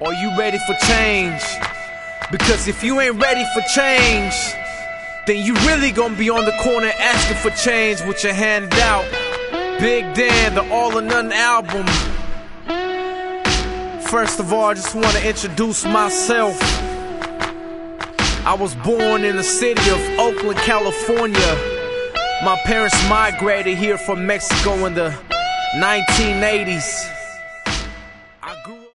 Are you ready for change? Because if you ain't ready for change, then you really gonna be on the corner asking for change with your hand out. Big Dan, the All or Nothing album. First of all, I just want to introduce myself. I was born in the city of Oakland, California. My parents migrated here from Mexico in the 1980s.